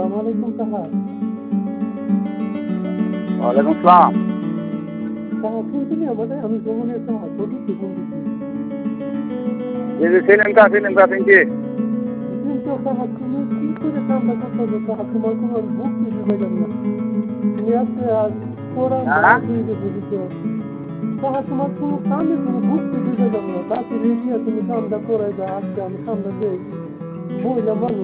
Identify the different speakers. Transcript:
Speaker 1: আলাইকুম সাহা।
Speaker 2: ওয়ালাইকুম সালাম।
Speaker 1: সাহা শুনছিলি আমাদের আমি ভ্রমণের সাহা চতুর্থ বন্ধুছি।
Speaker 2: এই যে সিনেমা শুনছি।
Speaker 1: কিন্তু সাহা তুমি কি করে কামটা করতে হবে সাহা, তোমার কোনো আমি ভক্তি বুঝাইলাম না। তুমি আজকে আজ কোরআন দিয়ে বুঝিত সাহা, তোমার কোনো কামে কোনো ভক্তি বুঝাইলাম না। তাকে রেডিয়া তুমি কামটা করাই দাও, আজকে আমি কামটা দেই বইলাম মানুষ।